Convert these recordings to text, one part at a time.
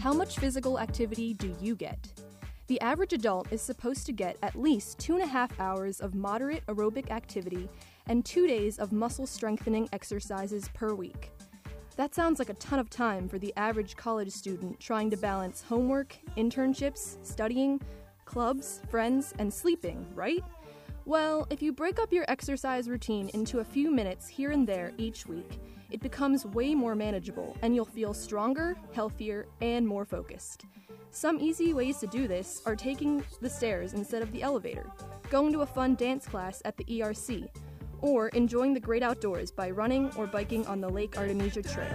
How much physical activity do you get? The average adult is supposed to get at least 2.5 hours of moderate aerobic activity and 2 days of muscle strengthening exercises per week. That sounds like a ton of time for the average college student trying to balance homework, internships, studying, clubs, friends, and sleeping, right? Well, if you break up your exercise routine into a few minutes here and there each week, it becomes way more manageable and you'll feel stronger, healthier, and more focused. Some easy ways to do this are taking the stairs instead of the elevator, going to a fun dance class at the ERC, or enjoying the great outdoors by running or biking on the Lake Artemisia Trail.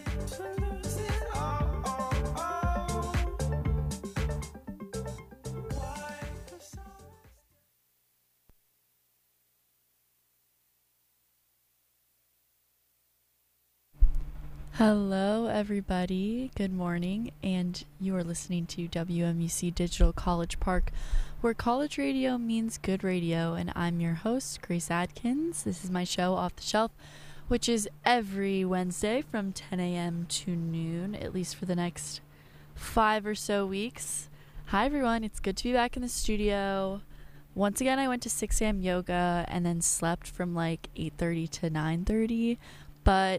Hello everybody, good morning, and you are listening to WMUC Digital College Park, where college radio means good radio, and I'm your host, Grace Adkins. This is my show, Off the Shelf, which is every Wednesday from 10 a.m. to noon, at least for the next 5 or so weeks. Hi everyone, it's good to be back in the studio. Once again, I went to 6 a.m. yoga and then slept from like 8:30 to 9:30, but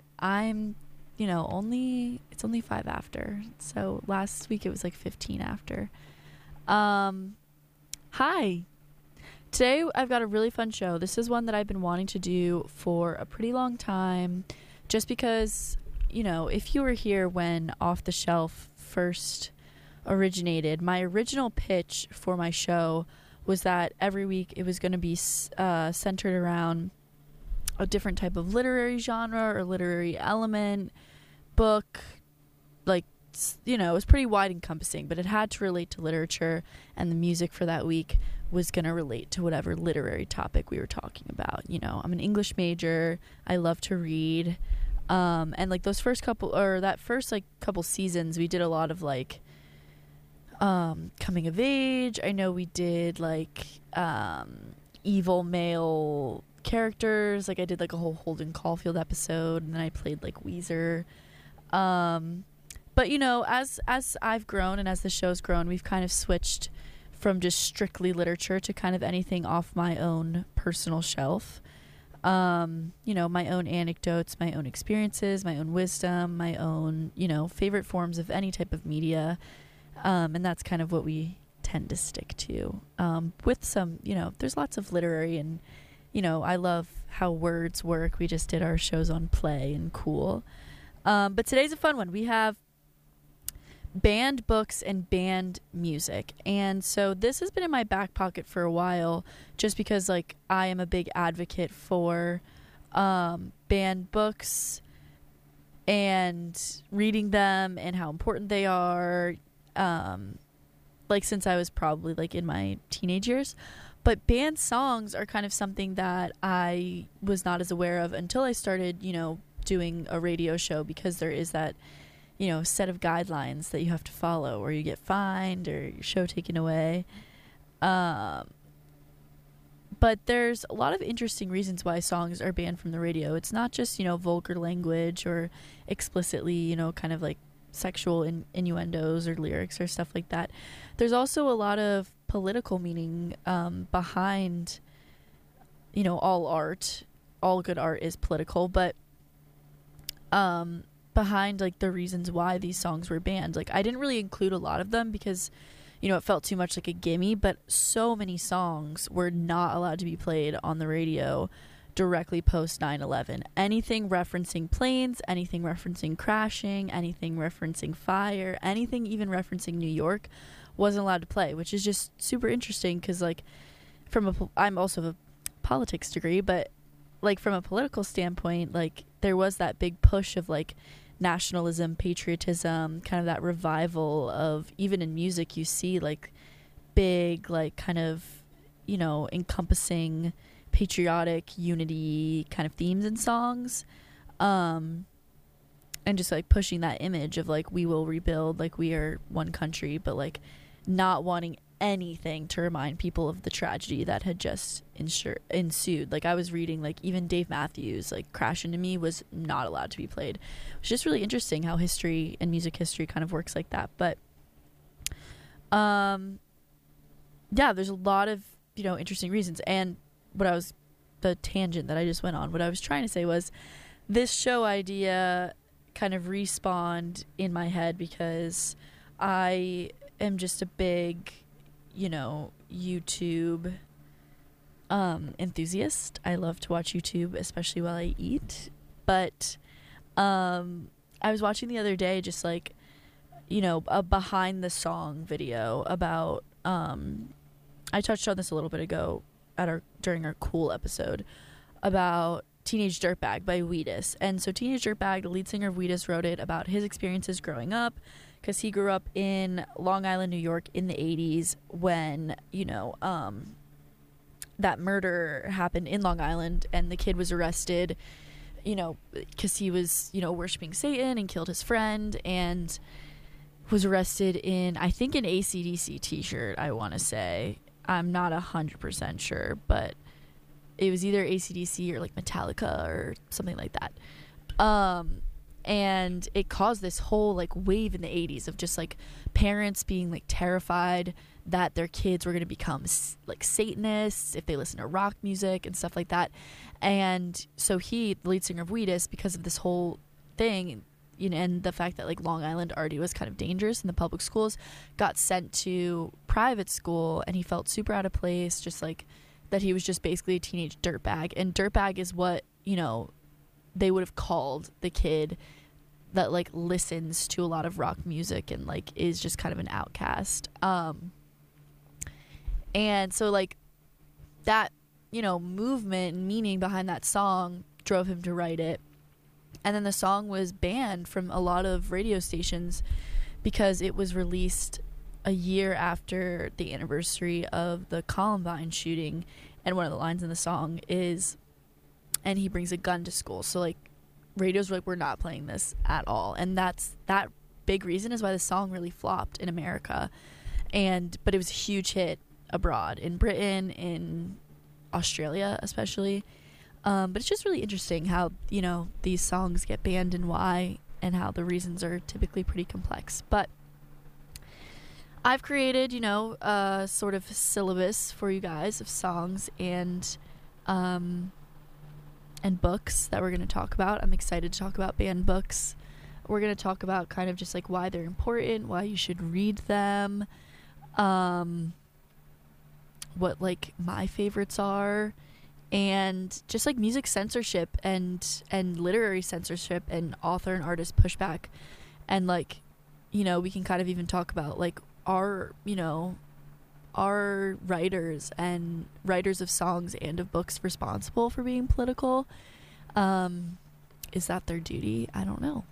it's only 5 after. So last week it was like 15 after. Hi. Today I've got a really fun show. This is one that I've been wanting to do for a pretty long time, just because, if you were here when Off the Shelf first originated, my original pitch for my show was that every week it was going to be centered around a different type of literary genre or literary element, book, it was pretty wide encompassing, but it had to relate to literature, and the music for that week was going to relate to whatever literary topic we were talking about. I'm an English major, I love to read, and those first couple seasons, we did a lot of coming of age. I know we did evil male characters, I did a whole Holden Caulfield episode, and then I played Weezer. But as I've grown and as the show's grown, we've kind of switched from just strictly literature to kind of anything off my own personal shelf. My own anecdotes, my own experiences, my own wisdom, my own, favorite forms of any type of media. And that's kind of what we tend to stick to. With some, there's lots of literary and, I love how words work. We just did our shows on play and cool. But today's a fun one. We have banned books and banned music. And so this has been in my back pocket for a while, just because I am a big advocate for banned books and reading them and how important they are, since I was probably in my teenage years. But banned songs are kind of something that I was not as aware of until I started, doing a radio show, because there is that, set of guidelines that you have to follow, or you get fined or your show taken away. But there's a lot of interesting reasons why songs are banned from the radio. It's not just, vulgar language or explicitly, kind of sexual innuendos or lyrics or stuff like that. There's also a lot of political meaning behind, all art. All good art is political, but behind the reasons why these songs were banned. I didn't really include a lot of them because it felt too much like a gimme, but so many songs were not allowed to be played on the radio directly post 9/11. Anything referencing planes, anything referencing crashing, anything referencing fire, anything even referencing New York wasn't allowed to play, which is just super interesting because I'm also a politics degree, but from a political standpoint, there was that big push of nationalism, patriotism, kind of that revival of, even in music you see big kind of encompassing patriotic unity kind of themes in songs, and just pushing that image of we will rebuild, we are one country, but not wanting anything to remind people of the tragedy that had just ensued. Like, I was reading, like, even Dave Matthews, like, Crash Into Me was not allowed to be played. It's just really interesting how history and music history kind of works like that. But yeah, there's a lot of, you know, interesting reasons. And the tangent that I just went on, what I was trying to say was, this show idea kind of respawned in my head because I am just a big, you know, YouTube enthusiast. I love to watch YouTube, especially while I eat. But I was watching the other day just, like, you know, a behind the song video about I touched on this a little bit ago during our Cool episode about Teenage Dirtbag by Wheatus. And so Teenage Dirtbag, the lead singer of Wheatus, wrote it about his experiences growing up, because he grew up in Long Island, New York in the 80s when, you know, that murder happened in Long Island, and the kid was arrested, you know, because he was, you know, worshiping Satan and killed his friend, and was arrested in, I think, an AC/DC t-shirt, I want to say. I'm not 100% sure, but it was either AC/DC or, like, Metallica or something like that. And it caused this whole, like, wave in the 80s of just, like, parents being, like, terrified that their kids were going to become, like, Satanists if they listen to rock music and stuff like that. And so he, the lead singer of Wheatus, because of this whole thing, you know, and the fact that, like, Long Island already was kind of dangerous in the public schools, got sent to private school, and he felt super out of place, just, like, that he was just basically a teenage dirtbag. And dirtbag is what, you know, they would have called the kid that, like, listens to a lot of rock music and, like, is just kind of an outcast. And so, like, that, you know, movement and meaning behind that song drove him to write it. And then the song was banned from a lot of radio stations because it was released a year after the anniversary of the Columbine shooting. And one of the lines in the song is, and he brings a gun to school. So, like, radios were like, we're not playing this at all. And that big reason is why the song really flopped in America. But it was a huge hit abroad, in Britain, in Australia especially. But it's just really interesting how, you know, these songs get banned and why, and how the reasons are typically pretty complex. But I've created, you know, a sort of syllabus for you guys of songs and books that we're going to talk about. I'm excited to talk about banned books. We're going to talk about kind of just, like, why they're important, why you should read them, what, like, my favorites are, and just, like, music censorship and literary censorship and author and artist pushback. And, like, you know, we can kind of even talk about, like, our writers and writers of songs and of books responsible for being political. Is that their duty? I don't know.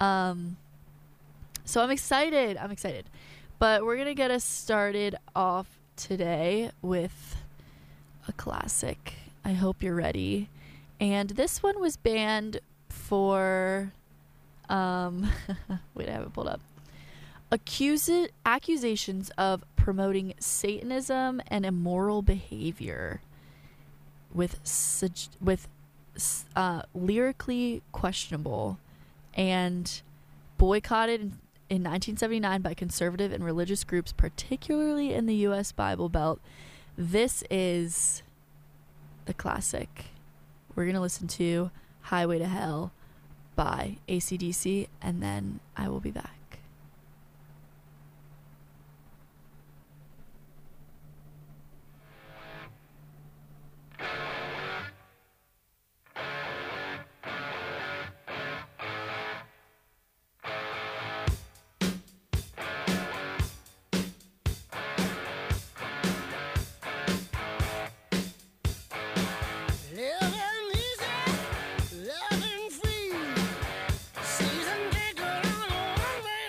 So I'm excited. But we're going to get us started off today with a classic. I hope you're ready. And this one was banned for, wait, I have it pulled up. Accusations of promoting Satanism and immoral behavior with lyrically questionable, and boycotted in 1979 by conservative and religious groups, particularly in the U.S. Bible Belt. This is the classic. We're going to listen to Highway to Hell by AC/DC, and then I will be back. Living free, season ticket on a one-way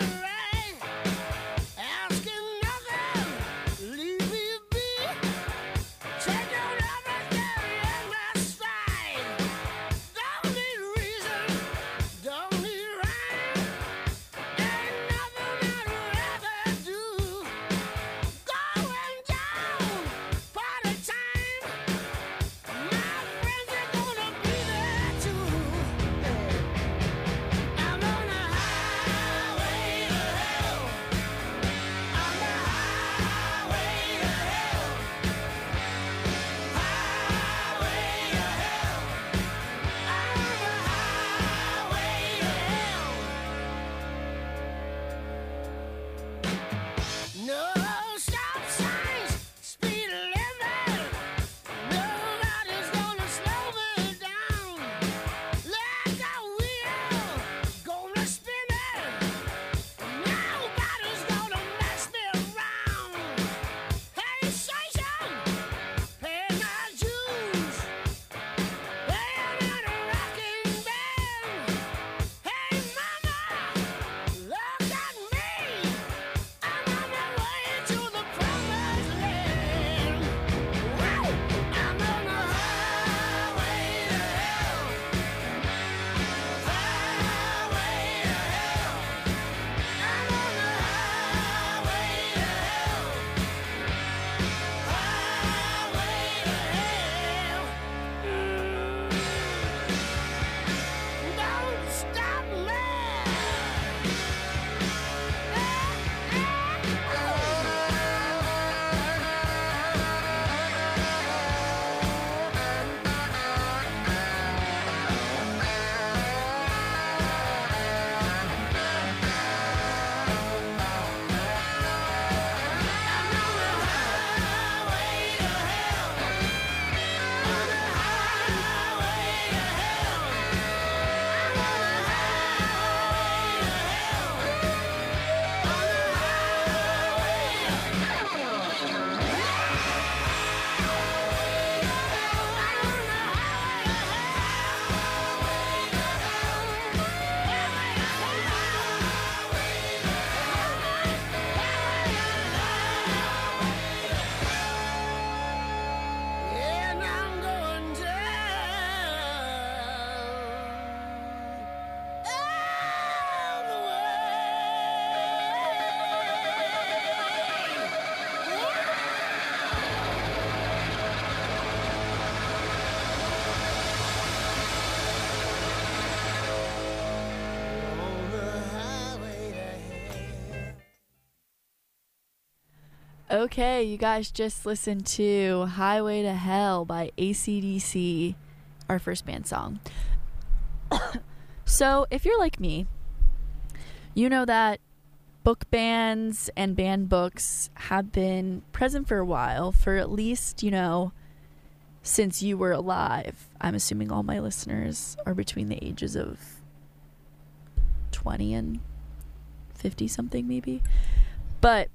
Okay, you guys just listened to Highway to Hell by AC/DC, our first band song. So, if you're like me, you know that book bans and banned books have been present for a while, for at least, since you were alive. I'm assuming all my listeners are between the ages of 20 and 50 something maybe. But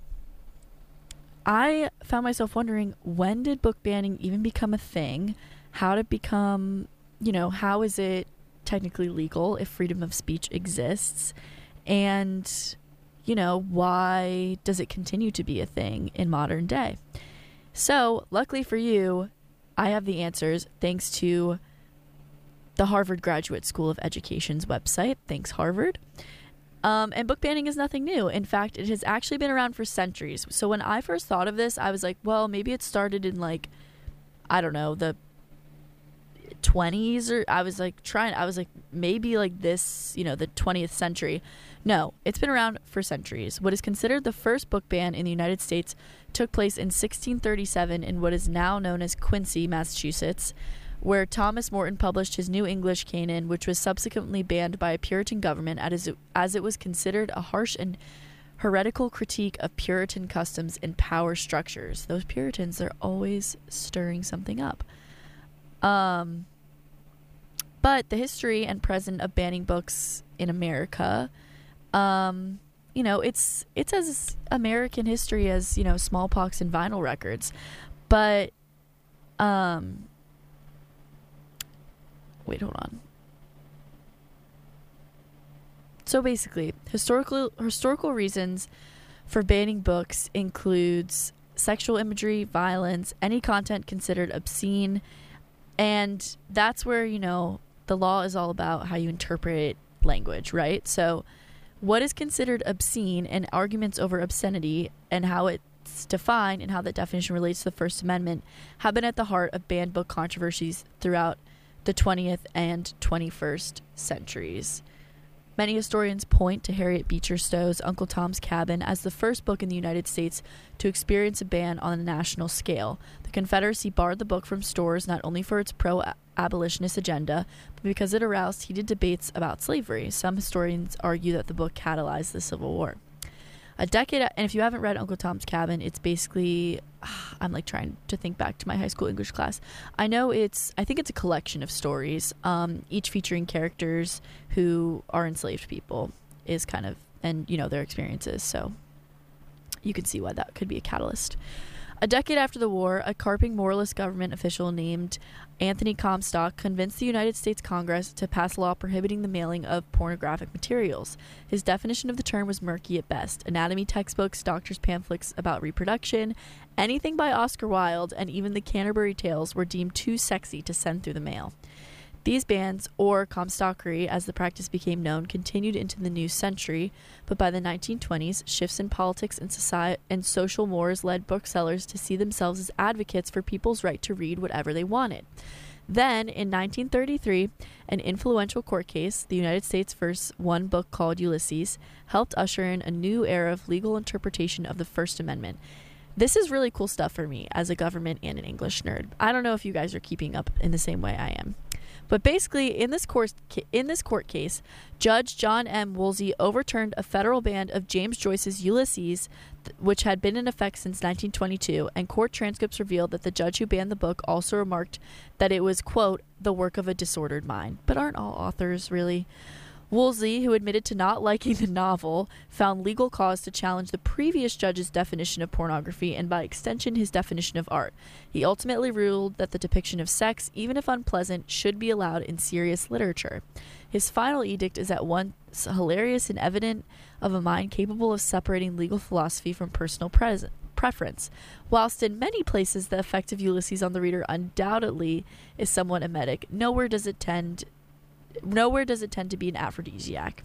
I found myself wondering, when did book banning even become a thing? How did it become, how is it technically legal if freedom of speech exists? And, why does it continue to be a thing in modern day? So, luckily for you, I have the answers thanks to the Harvard Graduate School of Education's website. Thanks, Harvard. And book banning is nothing new. In fact, it has actually been around for centuries. So when I first thought of this, I was like, well, maybe it started in the 20s, or I was like maybe like this, the 20th century. No, it's been around for centuries. What is considered the first book ban in the United States took place in 1637 in what is now known as Quincy, Massachusetts, where Thomas Morton published his New English Canon, which was subsequently banned by a Puritan government as it was considered a harsh and heretical critique of Puritan customs and power structures. Those Puritans, they're always stirring something up. But the history and present of banning books in America, it's as American history as, smallpox and vinyl records. But, wait, hold on. So basically, historical reasons for banning books includes sexual imagery, violence, any content considered obscene, and that's where, the law is all about how you interpret language, right? So what is considered obscene and arguments over obscenity and how it's defined and how that definition relates to the First Amendment have been at the heart of banned book controversies throughout the 20th and 21st centuries. Many historians point to Harriet Beecher Stowe's Uncle Tom's Cabin as the first book in the United States to experience a ban on a national scale. The Confederacy barred the book from stores not only for its pro-abolitionist agenda, but because it aroused heated debates about slavery. Some historians argue that the book catalyzed the Civil War. And if you haven't read Uncle Tom's Cabin, it's basically, I'm like trying to think back to my high school English class. I think it's a collection of stories, each featuring characters who are enslaved people is kind of, and their experiences. So you can see why that could be a catalyst. A decade after the war, a carping moralist government official named Anthony Comstock convinced the United States Congress to pass a law prohibiting the mailing of pornographic materials. His definition of the term was murky at best. Anatomy textbooks, doctors' pamphlets about reproduction, anything by Oscar Wilde, and even the Canterbury Tales were deemed too sexy to send through the mail. These bans, or Comstockery as the practice became known, continued into the new century, but by the 1920s, shifts in politics and society and social mores led booksellers to see themselves as advocates for people's right to read whatever they wanted. Then, in 1933, an influential court case, the United States vs. one book called Ulysses, helped usher in a new era of legal interpretation of the First Amendment. This is really cool stuff for me as a government and an English nerd. I don't know if you guys are keeping up in the same way I am. But basically, in this court case, Judge John M. Woolsey overturned a federal ban of James Joyce's Ulysses, which had been in effect since 1922, and court transcripts revealed that the judge who banned the book also remarked that it was, quote, the work of a disordered mind. But aren't all authors really? Woolsey, who admitted to not liking the novel, found legal cause to challenge the previous judge's definition of pornography and, by extension, his definition of art. He ultimately ruled that the depiction of sex, even if unpleasant, should be allowed in serious literature. His final edict is at once hilarious and evident of a mind capable of separating legal philosophy from personal preference. Whilst in many places the effect of Ulysses on the reader undoubtedly is somewhat emetic, nowhere does it tend to be an aphrodisiac.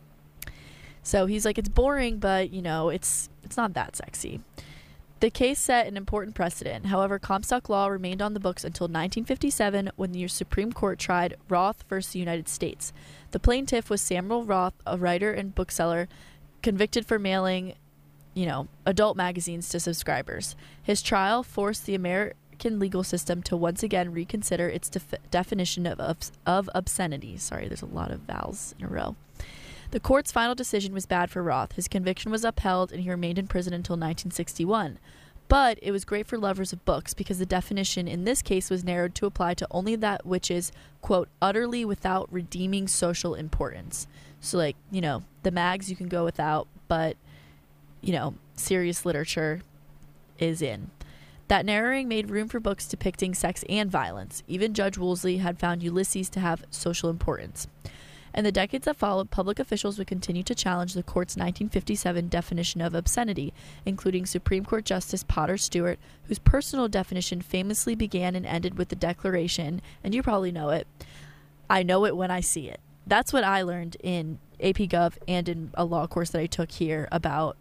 So he's like, it's boring, but, it's not that sexy. The case set an important precedent. However, Comstock law remained on the books until 1957 when the Supreme Court tried Roth versus the United States. The plaintiff was Samuel Roth, a writer and bookseller, convicted for mailing adult magazines to subscribers. His trial forced the American legal system to once again reconsider its definition of obscenity. Sorry, there's a lot of vowels in a row. The court's final decision was bad for Roth. His conviction was upheld, and he remained in prison until 1961. But it was great for lovers of books because the definition in this case was narrowed to apply to only that which is, quote, utterly without redeeming social importance. So, like, the mags you can go without, but, serious literature is in. That narrowing made room for books depicting sex and violence. Even Judge Woolsey had found Ulysses to have social importance. In the decades that followed, public officials would continue to challenge the court's 1957 definition of obscenity, including Supreme Court Justice Potter Stewart, whose personal definition famously began and ended with the declaration, and you probably know it, "I know it when I see it." That's what I learned in AP Gov and in a law course that I took here about,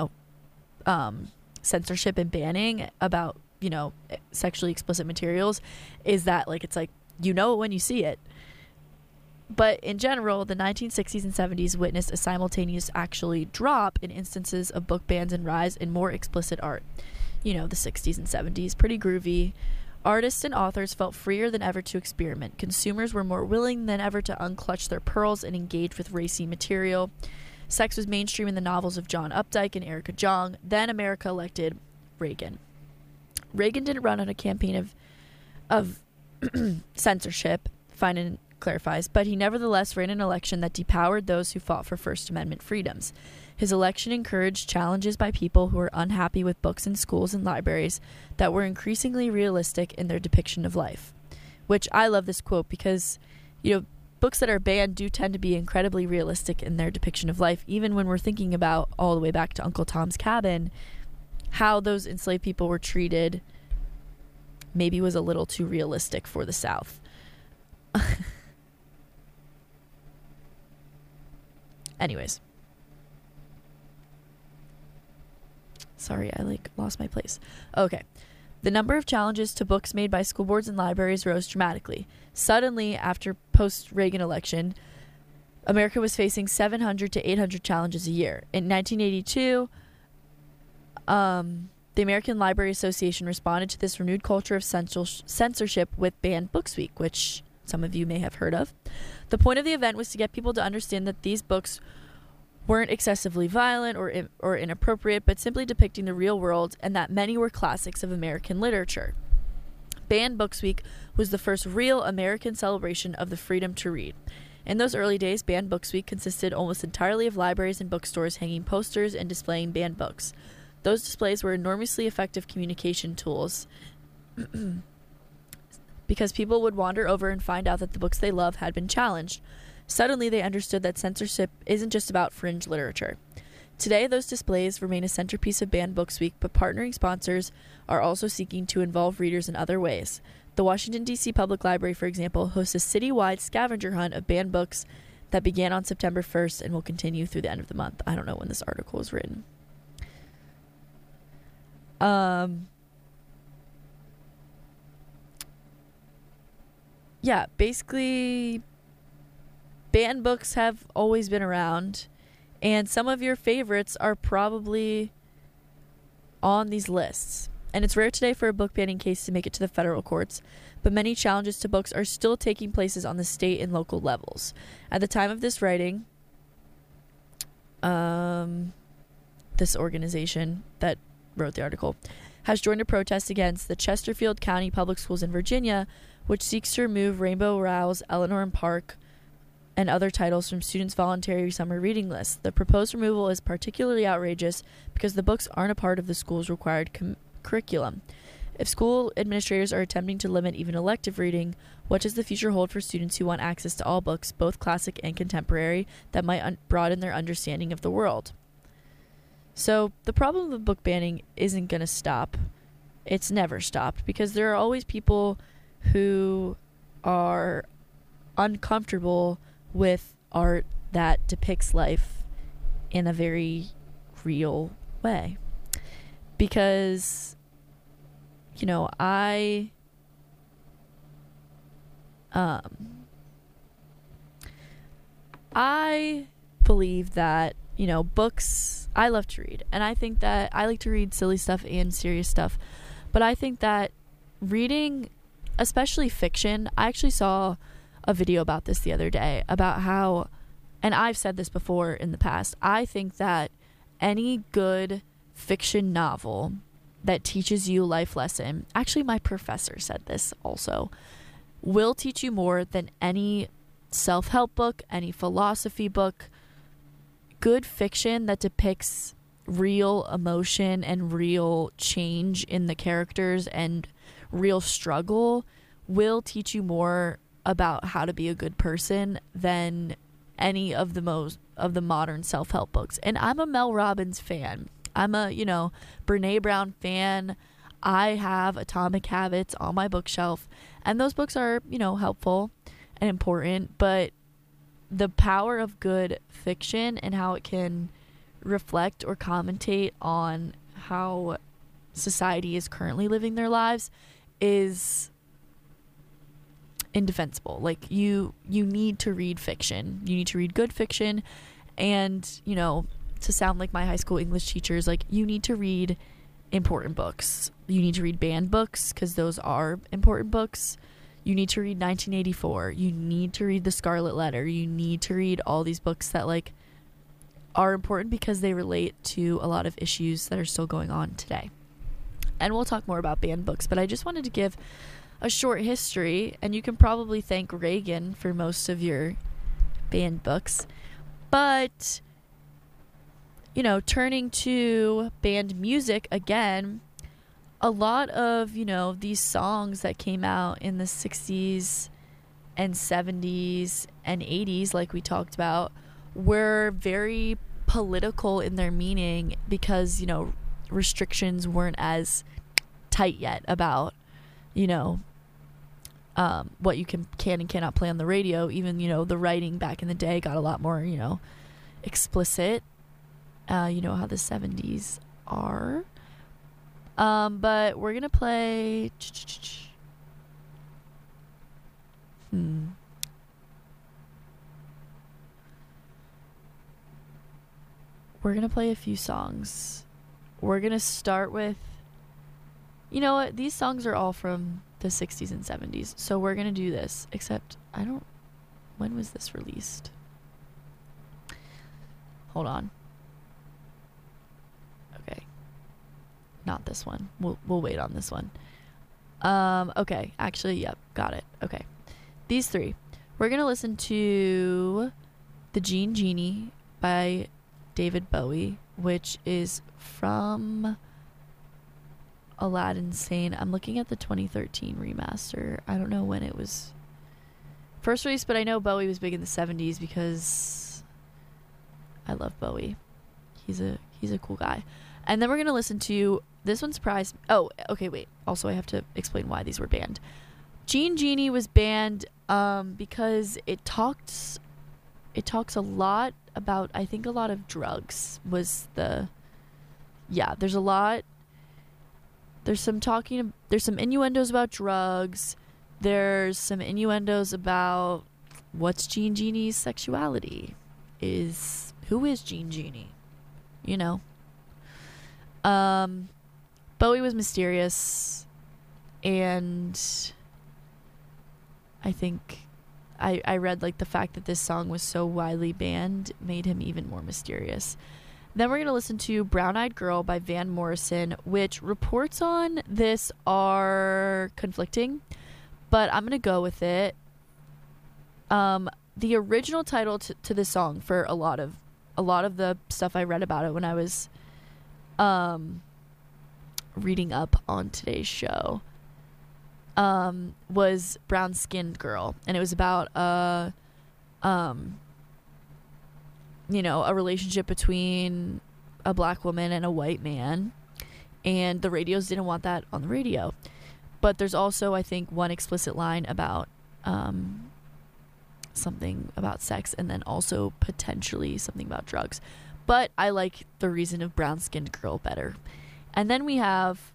censorship and banning, about, sexually explicit materials, is that, like, it's like, you know it when you see it. But in general, the 1960s and 70s witnessed a simultaneous actually drop in instances of book bans and rise in more explicit art. The 60s and 70s, pretty groovy. Artists and authors felt freer than ever to experiment. Consumers were more willing than ever to unclutch their pearls and engage with racy material. Sex was mainstream in the novels of John Updike and Erica Jong. Then America elected Reagan. Reagan didn't run on a campaign of censorship, Finan clarifies, but he nevertheless ran an election that depowered those who fought for First Amendment freedoms. His election encouraged challenges by people who were unhappy with books in schools and libraries that were increasingly realistic in their depiction of life. Which I love this quote because, books that are banned do tend to be incredibly realistic in their depiction of life, even when we're thinking about all the way back to Uncle Tom's Cabin, how those enslaved people were treated maybe was a little too realistic for the South. Anyways. Sorry, I lost my place. Okay. The number of challenges to books made by school boards and libraries rose dramatically. Suddenly, after post-Reagan election, America was facing 700 to 800 challenges a year. In 1982, the American Library Association responded to this renewed culture of censorship with Banned Books Week, which some of you may have heard of. The point of the event was to get people to understand that these books weren't excessively violent or inappropriate, but simply depicting the real world, and that many were classics of American literature. Banned Books Week was the first real American celebration of the freedom to read. In those early days, Banned Books Week consisted almost entirely of libraries and bookstores hanging posters and displaying banned books. Those displays were enormously effective communication tools because people would wander over and find out that the books they love had been challenged. Suddenly, they understood that censorship isn't just about fringe literature. Today, those displays remain a centerpiece of Banned Books Week, but partnering sponsors are also seeking to involve readers in other ways. The Washington, D.C. Public Library, for example, hosts a citywide scavenger hunt of banned books that began on September 1st and will continue through the end of the month. I don't know when this article was written. Yeah, basically, banned books have always been around, and some of your favorites are probably on these lists. And it's rare today for a book banning case to make it to the federal courts, but many challenges to books are still taking places on the state and local levels. At the time of this writing, this organization that wrote the article has joined a protest against the Chesterfield County Public Schools in Virginia, which seeks to remove Rainbow Rowell's Eleanor and Park and other titles from students' voluntary summer reading lists. The proposed removal is particularly outrageous because the books aren't a part of the school's required curriculum. If school administrators are attempting to limit even elective reading, what does the future hold for students who want access to all books, both classic and contemporary, that might broaden their understanding of the world? So the problem of book banning isn't going to stop. It's never stopped because there are always people who are uncomfortable with art that depicts life in a very real way. Because, I believe that, books, I love to read, and I think that I like to read silly stuff and serious stuff, but I think that reading, especially fiction, I actually saw a video about this the other day about how, and I've said this before in the past, I think that any good fiction novel that teaches you a life lesson, actually my professor said this also, will teach you more than any self-help book, any philosophy book. Good fiction that depicts real emotion and real change in the characters and real struggle will teach you more about how to be a good person than any of the modern self-help books. And I'm a Mel Robbins fan. I'm a, Brené Brown fan. I have Atomic Habits on my bookshelf, and those books are, helpful and important, but the power of good fiction and how it can reflect or commentate on how society is currently living their lives is indefensible. Like, you need to read fiction. You need to read good fiction, and, to sound like my high school English teachers, like, you need to read important books. You need to read banned books because those are important books. You need to read 1984. You need to read The Scarlet Letter. You need to read all these books that, like, are important because they relate to a lot of issues that are still going on today. And we'll talk more about banned books, but I just wanted to give a short history, and you can probably thank Reagan for most of your banned books. But, turning to banned music again, a lot of, these songs that came out in the 60s and 70s and 80s, like we talked about, were very political in their meaning because, restrictions weren't as tight yet about, what you can and cannot play on the radio. Even, the writing back in the day got a lot more, explicit. You know how the 70s are. But we're going to play... We're going to play a few songs. We're going to start with... You know what? These songs are all from the 60s and 70s. So we're going to do this. Except, when was this released? Hold on. Okay. Not this one. We'll wait on this one. Okay. Actually, yep. Got it. Okay. These three. We're going to listen to The Jean Genie by David Bowie, which is from Aladdin Sane. I'm looking at the 2013 remaster. I don't know when it was first released, but I know Bowie was big in the 70s because I love Bowie. He's a cool guy. And then we're going to listen to this one. Surprised. Oh, okay, wait. Also, I have to explain why these were banned. Jean Genie was banned because it talks a lot about, I think, a lot of drugs was the... Yeah, there's a lot... There's some innuendos about drugs. There's some innuendos about what's Jean Genie's sexuality. Who is Jean Genie? Bowie was mysterious, and I think I read, like, the fact that this song was so widely banned made him even more mysterious. Then we're going to listen to Brown Eyed Girl by Van Morrison, which reports on this are conflicting, but I'm going to go with it. The original title to this song, for a lot of the stuff I read about it when I was reading up on today's show, was Brown Skinned Girl, and it was about a relationship between a black woman and a white man, and the radios didn't want that on the radio. But there's also, I think, one explicit line about something about sex, and then also potentially something about drugs. But I like the reason of Brown Skinned Girl better. And then we have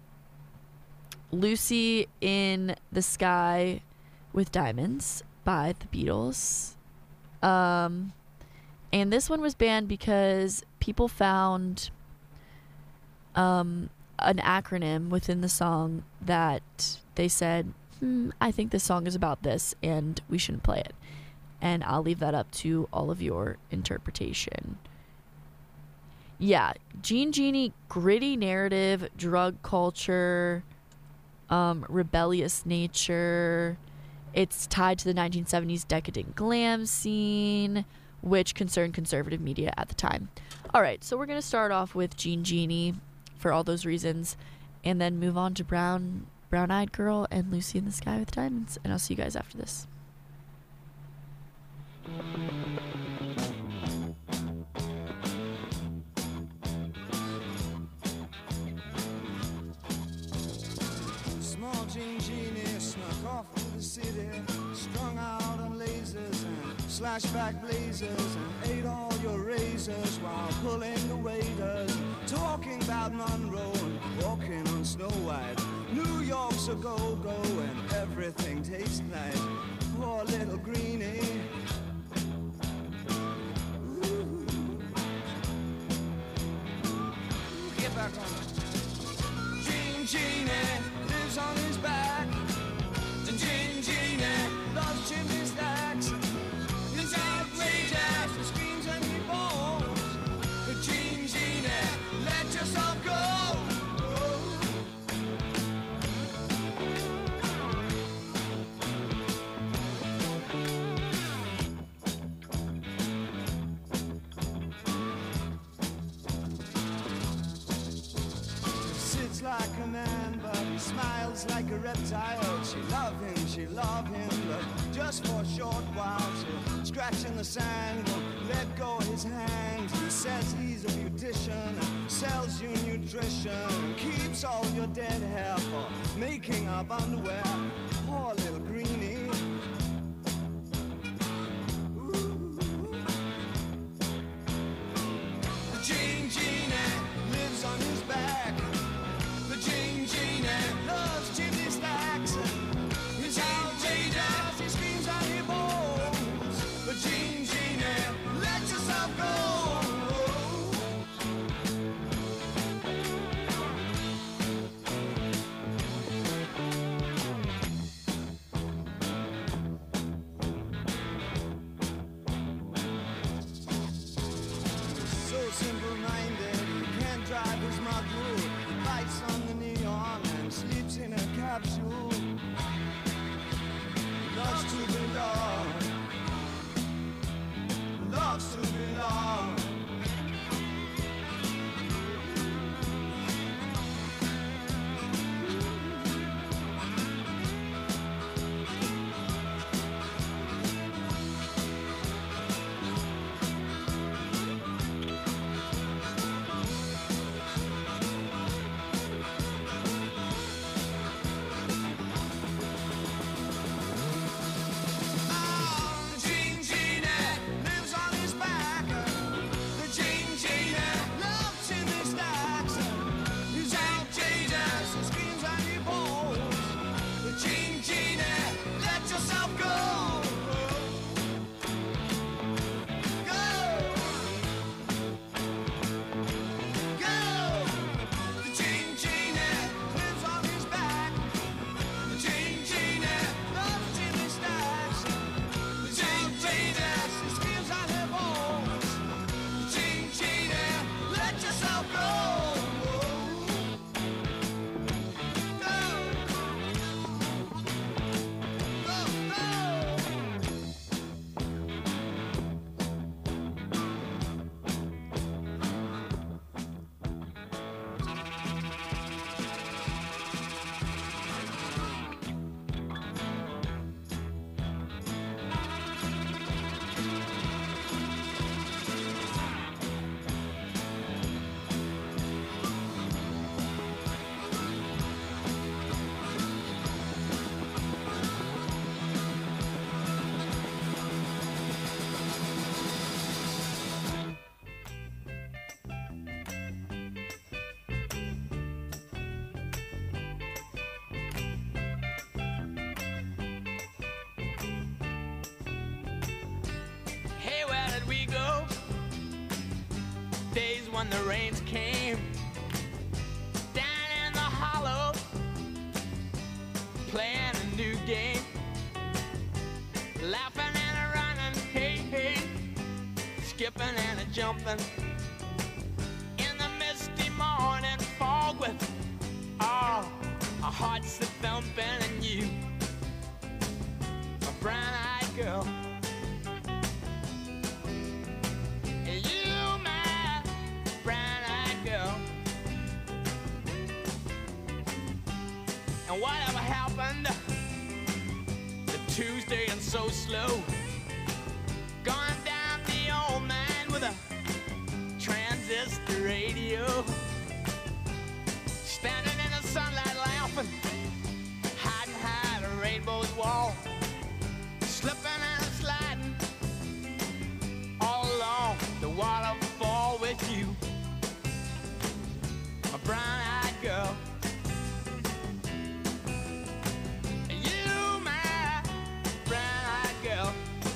Lucy in the Sky with Diamonds by the Beatles. And this one was banned because people found an acronym within the song that they said, I think this song is about this and we shouldn't play it. And I'll leave that up to all of your interpretation. Yeah, Gene Genie, gritty narrative, drug culture, rebellious nature. It's tied to the 1970s decadent glam scene, which concerned conservative media at the time. All right, so we're going to start off with Gene Genie for all those reasons, and then move on to Brown-Eyed Girl and Lucy in the Sky with Diamonds, and I'll see you guys after this. Small Gene Genie snuck off to the city, strung out on lasers and slashback blazers, and ate all your razors while pulling the waiters, talking about Monroe and walking on Snow White. New York's a go-go and everything tastes nice. Poor little greenie. Ooh. Get back on it. Gene Genie lives on his back. The Gene Genie loves chimney stacks. His outrageous, he screams and he falls. The Gene Genie, let yourself go. Sits like a man, but he smiles like a reptile. She love him, but just for a short while. She'll scratch in the sand, won't let go of his hand. He says he's a beautician, sells you nutrition, and keeps all your dead hair for making up underwear. Poor little greenie. Ooh. The Gene Genie lives on his back. The Gene Genie loves chimney stacks. He's outrageous, he screams and he bawls. The Gene Genie, let yourself go. So simple-minded, he can't drive his muggle. He bites on the neon and sleeps in a capsule. Loves to belong. Loves to belong. days when the rains came down in the hollow, playing a new game, laughing and a running, hey, hey, skipping and a jumping in the misty morning fog with all our hearts that thumping, and you, a brown-eyed girl. You, my brown-eyed girl. And whatever happened to Tuesday and so slow? Gone down the old man with a transistor radio, standing in the sunlight laughing, hiding behind a rainbow's wall, slipping and sliding all along the waterfall with you, my brown-eyed girl. You, my brown-eyed girl.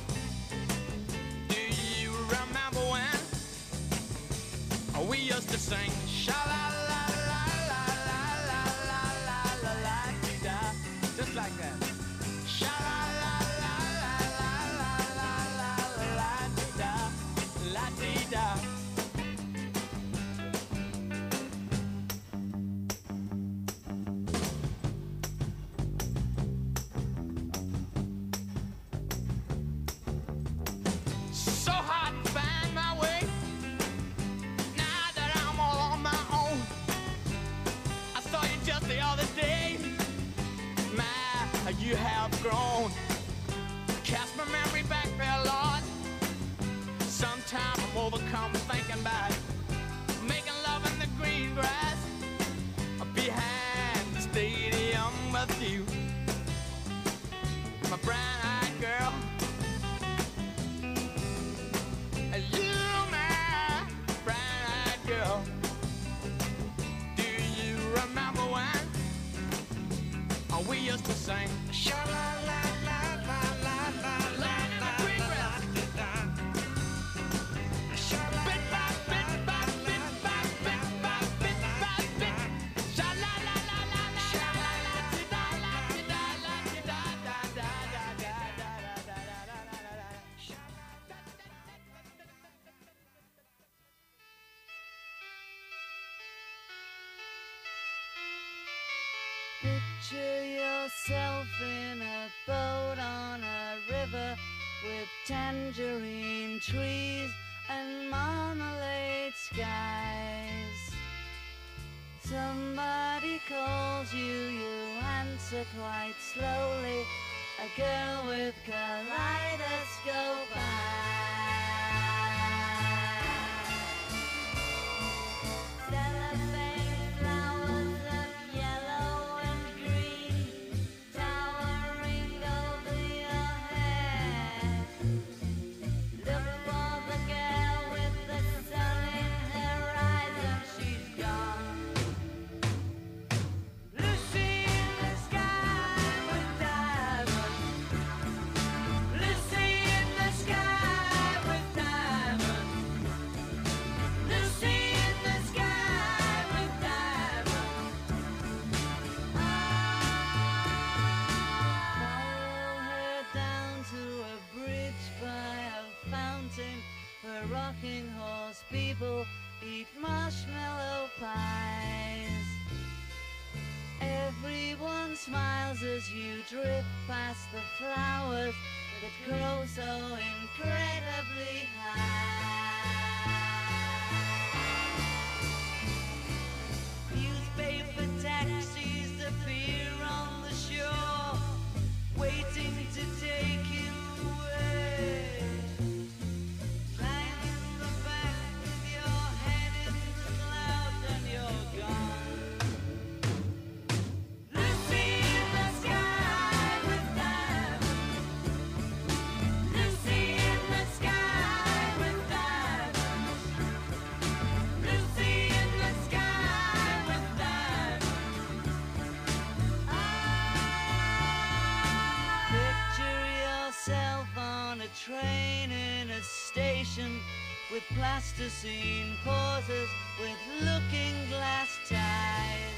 Do you remember when we used to sing sha-la-la-la-la-la-la-la-la-la-la-la-la-la-la-la, just like that? Sha-la-la-la-la-la-la-la-la-la-la-la-la-la. So hard to find my way now that I'm all on my own. I saw you just the other day. My, you have grown. Cast my memory back there, Lord. Sometimes I'm overcome thinking about making love in the green grass behind the stadium with you, my brown-eyed girl. You, my brown-eyed girl. Do you remember when we used to sing sha-la-la-la-la-la-la-la-la in the green grass? Bit by bit by bit by bit by bit by bit. Picture yourself in a boat on a river with tangerine trees and marmalade skies. Somebody calls you, you answer quite slowly. A girl with kaleidoscope eyes. Cellophane flowers of yellow and green towering over your head. Look for the girl with the sun in her eyes and she's gone. Lucy in the sky with diamonds. Lucy in the sky with diamonds. Lucy in the sky with diamonds. Follow her down to a bridge by a fountain where rocking horse people eat marshmallow pies. Everyone smiles as you drift past the flowers that grow so incredibly high. Newspaper taxis appear on the shore, waiting to take you away. Lying in the back with your head in the clouds and you're gone. Lucy in the sky with diamonds. Lucy in the sky with diamonds. plasticine pauses with looking glass ties.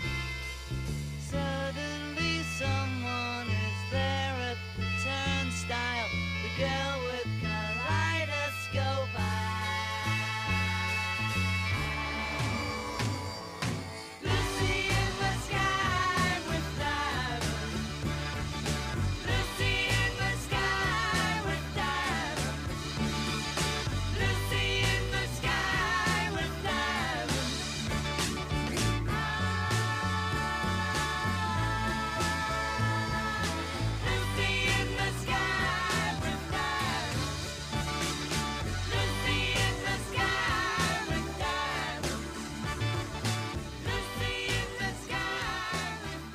Suddenly someone is there at the turnstile, the girl with kaleidoscope eyes. Lucy in the sky with diamonds. Lucy in the sky with diamonds. Lucy in the sky with diamonds. Lucy in the sky with diamonds. Lucy in the sky with diamonds. Lucy in the sky with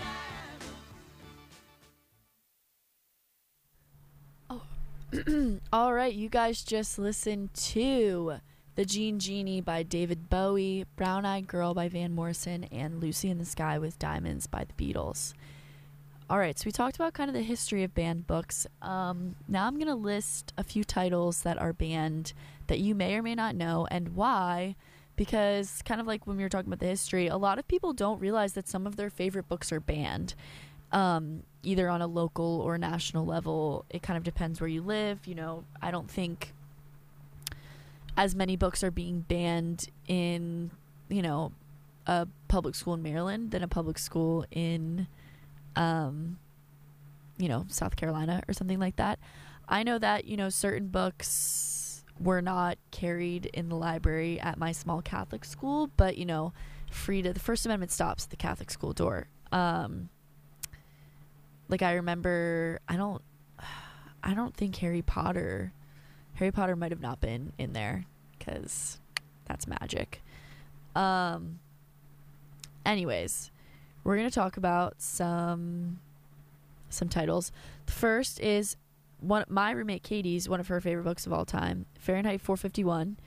diamonds. All right, you guys just listened to The Jean Genie by David Bowie, Brown Eyed Girl by Van Morrison, and Lucy in the Sky with Diamonds by the Beatles. All right, so we talked about kind of the history of banned books. Now I'm going to list a few titles that are banned that you may or may not know, and why. Because kind of like when we were talking about the history, a lot of people don't realize that some of their favorite books are banned. Either on a local or national level. It kind of depends where you live. You know, I don't think as many books are being banned in, you know, a public school in Maryland than a public school in, you know, South Carolina or something like that. I know that, you know, certain books were not carried in the library at my small Catholic school, but, you know, the First Amendment stops at the Catholic school door. Like I remember, I don't think Harry Potter might have not been in there because that's magic. Anyways, we're going to talk about some titles. The first is my roommate Katie's, one of her favorite books of all time, Fahrenheit 451,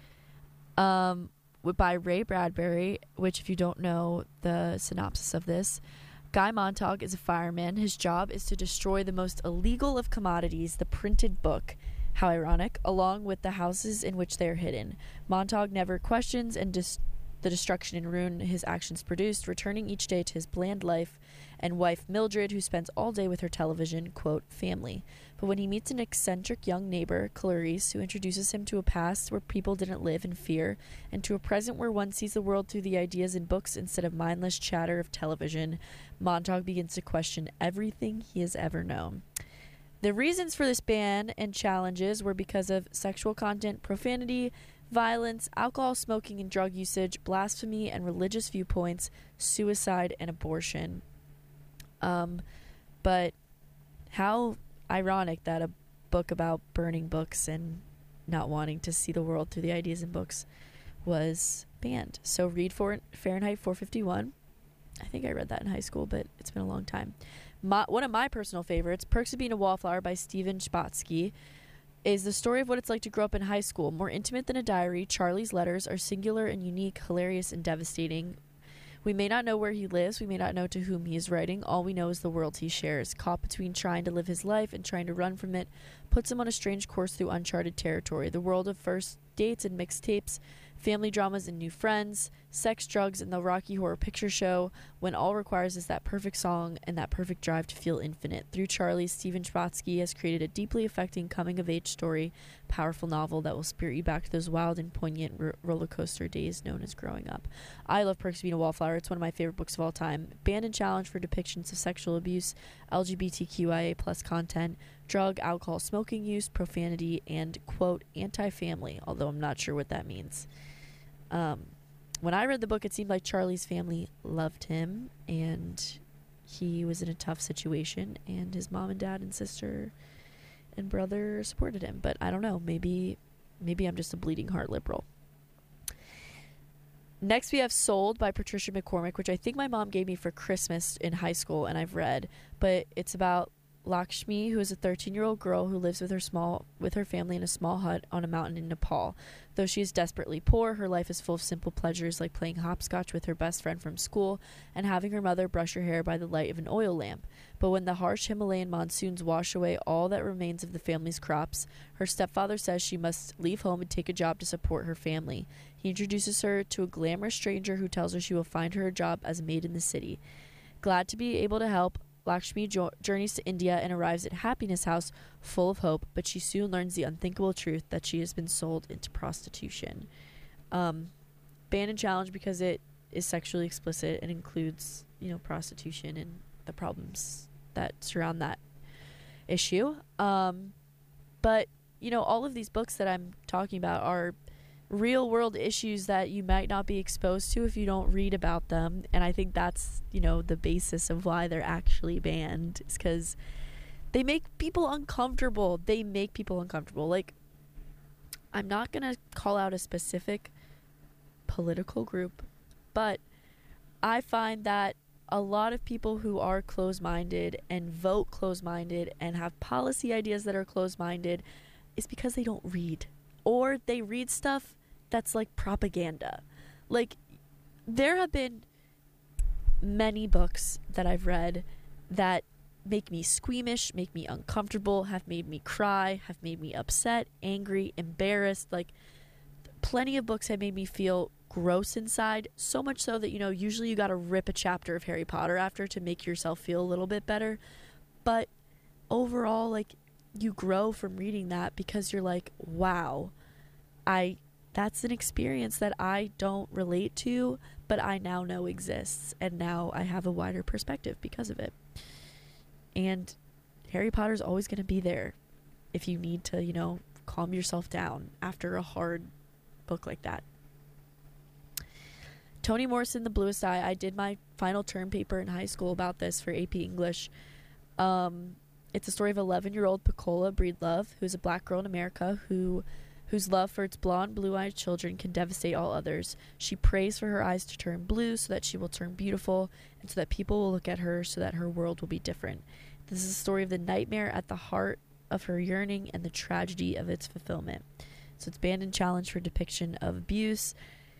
by Ray Bradbury, which if you don't know the synopsis of this, Guy Montag is a fireman. His job is to destroy the most illegal of commodities, the printed book. How ironic, along with the houses in which they are hidden. Montag never questions the destruction and ruin his actions produced, returning each day to his bland life and wife Mildred, who spends all day with her television, quote, family. But when he meets an eccentric young neighbor, Clarice, who introduces him to a past where people didn't live in fear, and to a present where one sees the world through the ideas in books instead of mindless chatter of television, Montag begins to question everything he has ever known. The reasons for this ban and challenges were because of sexual content, profanity, violence, alcohol, smoking, and drug usage, blasphemy and religious viewpoints, suicide, and abortion. But how ironic that a book about burning books and not wanting to see the world through the ideas in books was banned. So read Fahrenheit 451. I think I read that in high school, but it's been a long time. One of my personal favorites, Perks of Being a Wallflower by Stephen Chbosky, is the story of what it's like to grow up in high school. More intimate than a diary, Charlie's letters are singular and unique, hilarious and devastating. We may not know where he lives. We may not know to whom he is writing. All we know is the world he shares. Caught between trying to live his life and trying to run from it puts him on a strange course through uncharted territory. The world of first dates and mixed tapes, family dramas and new friends, sex, drugs, and the Rocky Horror Picture Show, when all requires is that perfect song and that perfect drive to feel infinite. Through Charlie, Stephen Chbosky has created a deeply affecting coming-of-age story, powerful novel that will spirit you back to those wild and poignant roller coaster days known as growing up. I love Perks of Being a Wallflower. It's one of my favorite books of all time. Banned and challenged for depictions of sexual abuse, LGBTQIA+ content, drug, alcohol, smoking use, profanity, and, quote, anti-family, although I'm not sure what that means. When I read the book, it seemed like Charlie's family loved him, and he was in a tough situation, and his mom and dad and sister and brother supported him. But I don't know. Maybe I'm just a bleeding heart liberal. Next, we have Sold by Patricia McCormick, which I think my mom gave me for Christmas in high school, and I've read. But it's about Lakshmi, who is a 13-year-old girl who lives with her family in a small hut on a mountain in Nepal. Though she is desperately poor, her life is full of simple pleasures like playing hopscotch with her best friend from school and having her mother brush her hair by the light of an oil lamp. But when the harsh Himalayan monsoons wash away all that remains of the family's crops, her stepfather says she must leave home and take a job to support her family. He introduces her to a glamorous stranger who tells her she will find her a job as a maid in the city. Glad to be able to help, Lakshmi journeys to India and arrives at Happiness House full of hope, but she soon learns the unthinkable truth that she has been sold into prostitution. Banned and challenged because it is sexually explicit and includes, prostitution and the problems that surround that issue. But, all of these books that I'm talking about are real world issues that you might not be exposed to if you don't read about them, and I think that's the basis of why they're actually banned, is because they make people uncomfortable. Like, I'm not gonna call out a specific political group, but I find that a lot of people who are closed-minded and vote closed-minded and have policy ideas that are closed-minded is because they don't read, or they read stuff that's like propaganda. Like, there have been many books that I've read that make me squeamish, make me uncomfortable, have made me cry, have made me upset, angry, embarrassed. Like, plenty of books have made me feel gross inside, so much so that, usually you gotta rip a chapter of Harry Potter after to make yourself feel a little bit better. But overall, like, you grow from reading that because you're like, wow, that's an experience that I don't relate to, but I now know exists, and now I have a wider perspective because of it. And Harry Potter's always going to be there if you need to, calm yourself down after a hard book like that. Toni Morrison, The Bluest Eye. I did my final term paper in high school about this for AP English. It's a story of 11-year-old Pecola Breedlove, who's a black girl in America whose love for its blonde, blue-eyed children can devastate all others. She prays for her eyes to turn blue so that she will turn beautiful, and so that people will look at her so that her world will be different. This is a story of the nightmare at the heart of her yearning and the tragedy of its fulfillment. So it's banned and challenged for depiction of abuse,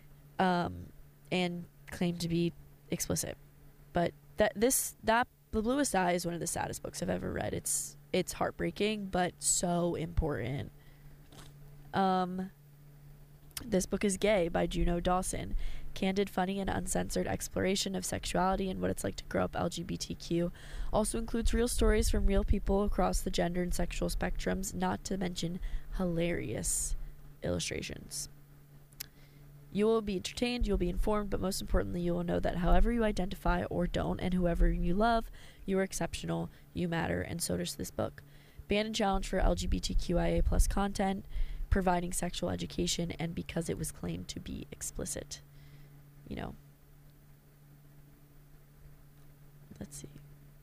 and claimed to be explicit. But The Bluest Eye is one of the saddest books I've ever read. It's heartbreaking, but so important. This book is Gay by Juno Dawson. Candid, funny, and uncensored exploration of sexuality and what it's like to grow up LGBTQ. Also includes real stories from real people across the gender and sexual spectrums, not to mention hilarious illustrations. You will be entertained, you will be informed, but most importantly, you will know that however you identify or don't, and whoever you love, you are exceptional, you matter, and so does this book. Banned and challenged for LGBTQIA+ content, providing sexual education, and because it was claimed to be explicit. Let's see.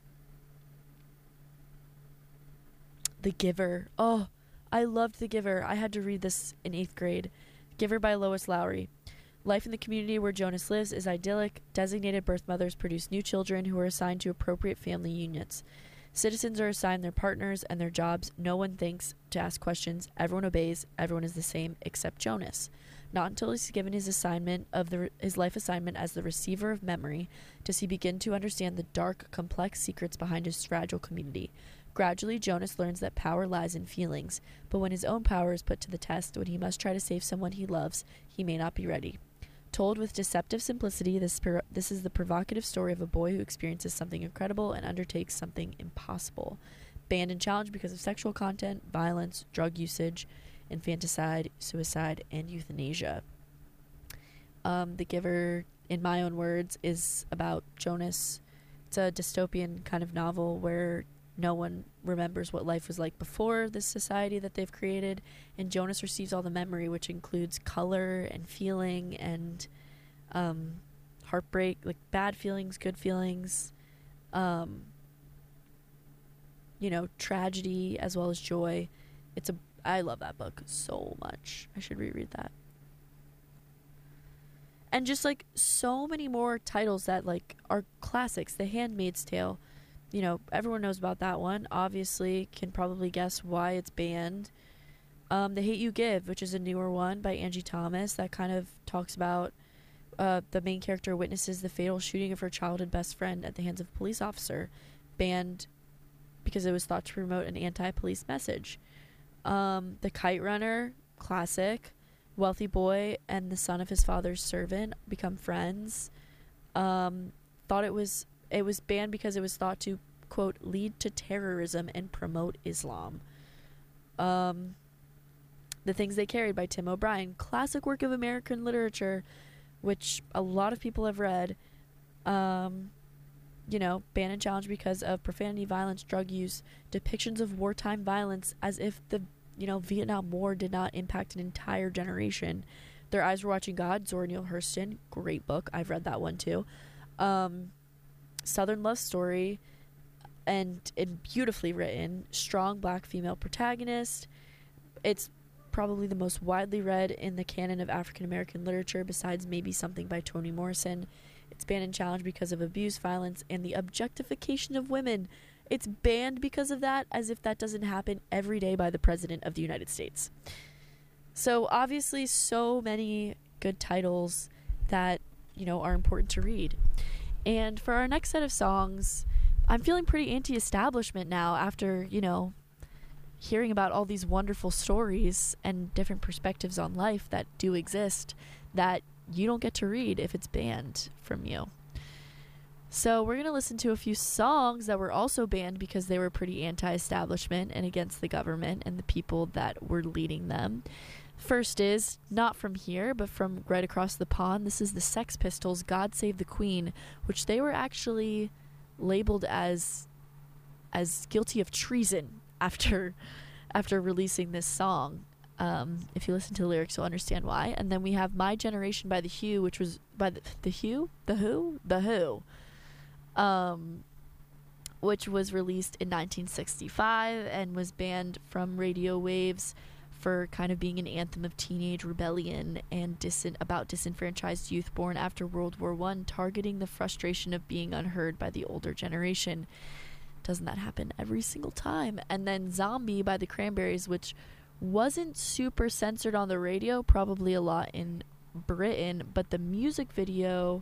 The Giver. Oh, I loved The Giver. I had to read this in 8th grade. Giver by Lois Lowry. Life in the community where Jonas lives is idyllic. Designated birth mothers produce new children who are assigned to appropriate family units. Citizens are assigned their partners and their jobs. No one thinks to ask questions. Everyone obeys. Everyone is the same except Jonas. Not until he's given his life assignment as the receiver of memory does he begin to understand the dark, complex secrets behind his fragile community. Gradually, Jonas learns that power lies in feelings, but when his own power is put to the test, when he must try to save someone he loves, he may not be ready. Told with deceptive simplicity, this is the provocative story of a boy who experiences something incredible and undertakes something impossible. Banned and challenged because of sexual content, violence, drug usage, infanticide, suicide, and euthanasia. The Giver, in my own words, is about Jonas. It's a dystopian kind of novel where no one remembers what life was like before this society that they've created, and Jonas receives all the memory, which includes color and feeling and heartbreak, like bad feelings, good feelings, tragedy as well as joy. I love that book so much. I should reread that. And just like so many more titles that like are classics. The Handmaid's Tale, everyone knows about that one. Obviously, can probably guess why it's banned. The Hate U Give, which is a newer one by Angie Thomas that kind of talks about the main character witnesses the fatal shooting of her childhood best friend at the hands of a police officer, banned because it was thought to promote an anti-police message. The Kite Runner, classic. Wealthy boy and the son of his father's servant become friends. Thought it was banned because it was thought to, quote, lead to terrorism and promote Islam. The Things They Carried by Tim O'Brien, classic work of American literature, which a lot of people have read. Banned and challenged because of profanity, violence, drug use, depictions of wartime violence as if the Vietnam War did not impact an entire generation. Their Eyes Were Watching God, Zora Neale Hurston, great book. I've read that one too. Southern Love Story, and beautifully written, strong black female protagonist. It's probably the most widely read in the canon of African American literature, besides maybe something by Toni Morrison. It's banned and challenged because of abuse, violence, and the objectification of women. It's banned because of that, as if that doesn't happen every day by the President of the United States. So obviously so many good titles that, are important to read. And for our next set of songs, I'm feeling pretty anti-establishment now after, hearing about all these wonderful stories and different perspectives on life that do exist that you don't get to read if it's banned from you. So we're going to listen to a few songs that were also banned because they were pretty anti-establishment and against the government and the people that were leading them. First is, not from here, but from right across the pond. This is the Sex Pistols' God Save the Queen, which they were actually labeled as guilty of treason after releasing this song. If you listen to the lyrics, you'll understand why. And then we have My Generation by The Who, which was by The Who, which was released in 1965 and was banned from radio waves for kind of being an anthem of teenage rebellion and about disenfranchised youth born after World War I, targeting the frustration of being unheard by the older generation. Doesn't that happen every single time? And then Zombie by the Cranberries, which wasn't super censored on the radio, probably a lot in Britain, but the music video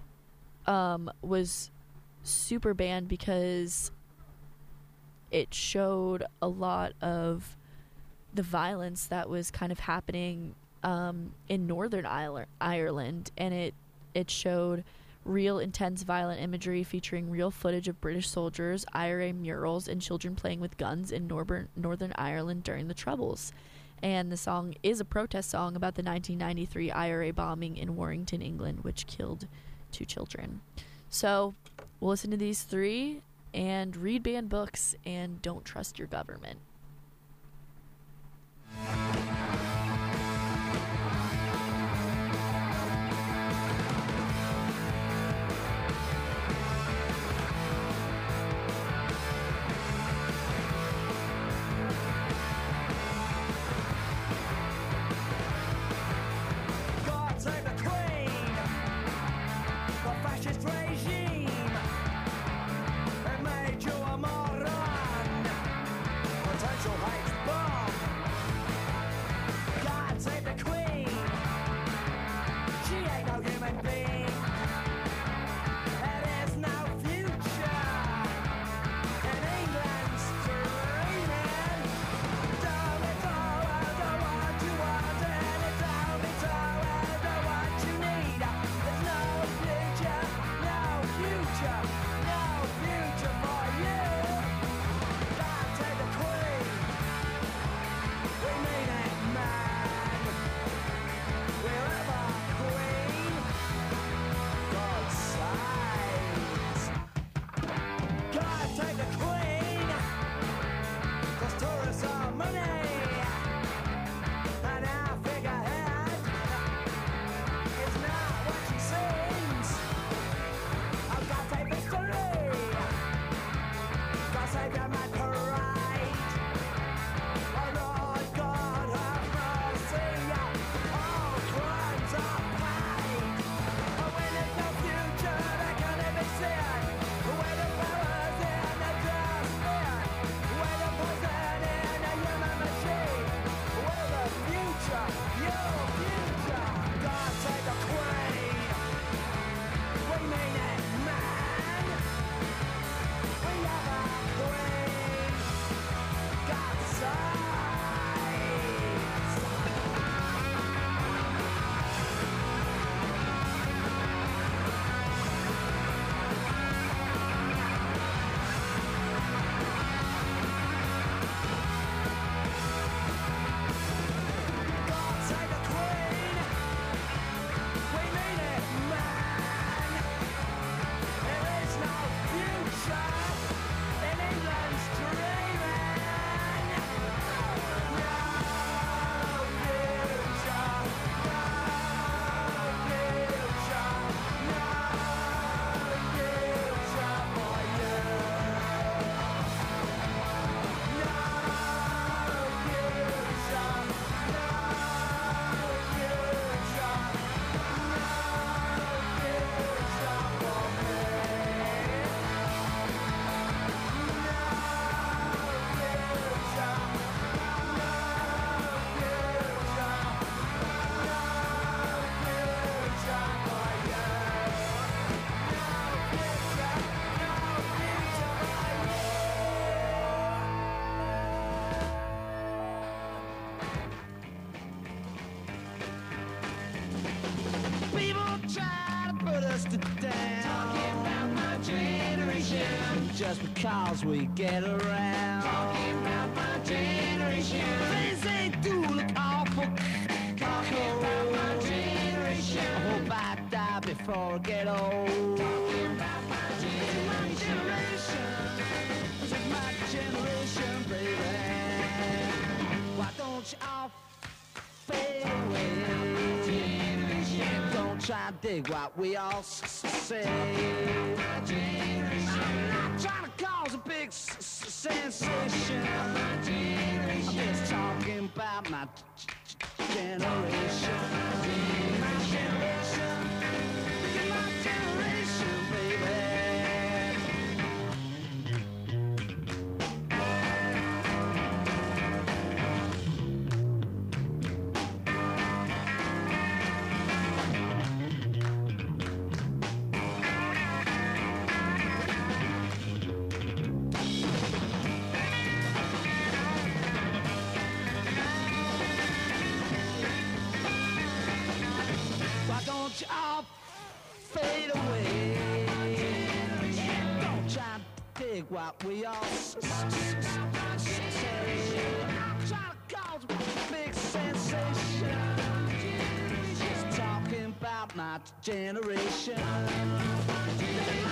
was super banned because it showed a lot of the violence that was kind of happening in Northern Ireland, and it showed real intense violent imagery featuring real footage of British soldiers, IRA murals, and children playing with guns in Northern Ireland during the Troubles. And the song is a protest song about the 1993 IRA bombing in Warrington, England, which killed 2 children. So we'll listen to these 3 and read banned books and don't trust your government. busted down. Talking about my generation. Just because we get around. Talking about my generation. Things they do look awful. Talking about my generation. I hope I die before I get old. Talking about my generation. This is my generation, baby. Why don't you all fade away? Don't try and dig what we all say. I'm not trying to cause a big sensation. I'm just talking about my generation. My generation. Look at my generation, baby. Why don't you all fade away? Don't try to dig what we all say. I'm trying to cause a big sensation. Just talking about my generation.